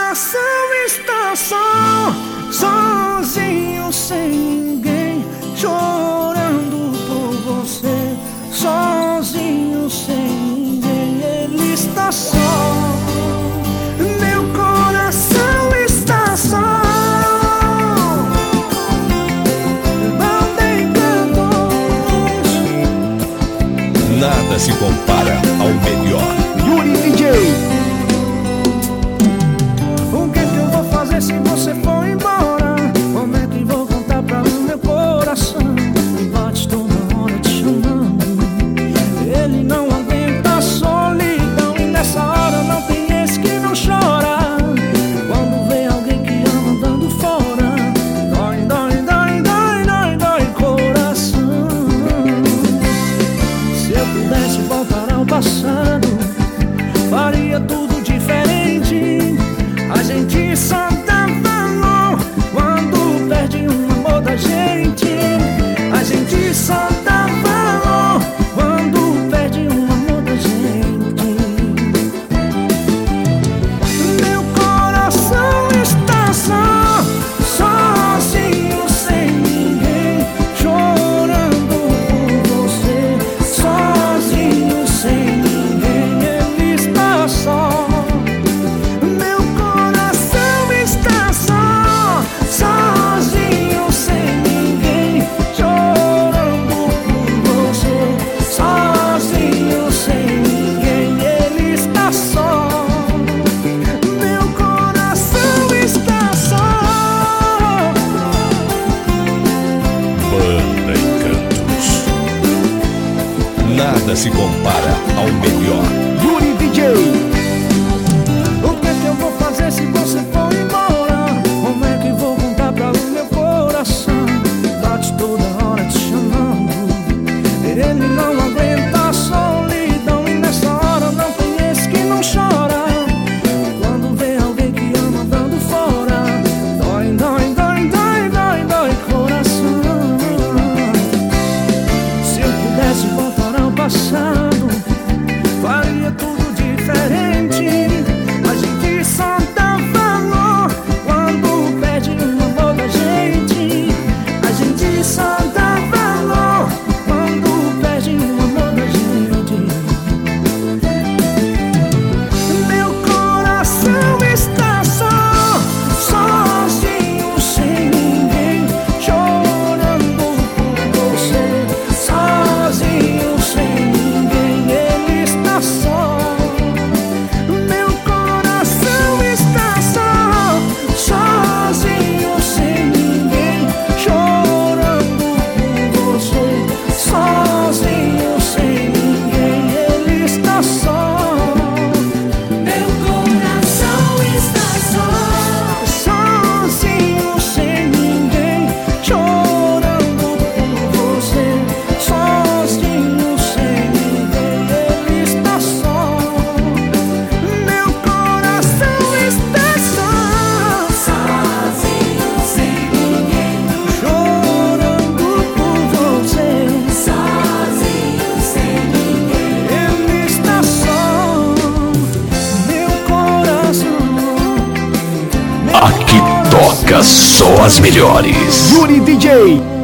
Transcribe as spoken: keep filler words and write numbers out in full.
coração está só, sozinho, sem ninguém, chorando por você. Sozinho, sem ninguém, ele está só. Meu coração está só. Nada se compara ao melhor. Yuri D J. O que que eu vou fazer se você for embora? Como é que vou contar pra o meu coração? Me bate toda hora te chamando. Ele não aguenta a solidão, e nessa hora não tem esse que não chora. Quando vê alguém que ama andando fora, dói, dói, dói, dói, dói, dói coração. Se eu pudesse voltar ao passado, faria tudo diferente. A gente só dá valor quando perde um amor da gente. A gente só dá valor quando perde um amor da gente. Meu coração está só, sozinho, sem ninguém, chorando por você. Sozinho, sem ninguém, ele está só. Meu coração está só, sozinho, sem ninguém, chorando por você. Sozinho, sem ninguém, ele está só. Meu coração está só. Banda Encantos. Nada se compara ao melhor. Yuri D J. O que é que eu vou fazer se você for embora? Como é que vou contar pra o meu coração? Bate toda hora te chamando. Ele não aguenta a solidão, e nessa hora não tem esse que não chora. Quando vê alguém que ama andando fora, dói, dói, dói, dói, dói, dói coração. Se eu pudesse voltar ao passado, faria tudo diferente. A gente só dá valor quando perde um amor da gente. A gente só dá valor quando perde um amor da gente. Meu coração está só, sozinho, sem ninguém, chorando por você. Sozinho, sem ninguém, ele está só. Meu coração está só, sozinho, sem ninguém, chorando por você. Sozinho, sem ninguém, ele está só. Meu coração está só, sozinho, sem ninguém, chorando por você. Sozinho, sem ninguém, ele está só. Meu coração está só, sozinho, sem ninguém, chorando por você. Sozinho, sem ninguém, ele está só. Meu coração, meu Aqui toca só as melhores. Yuri D J.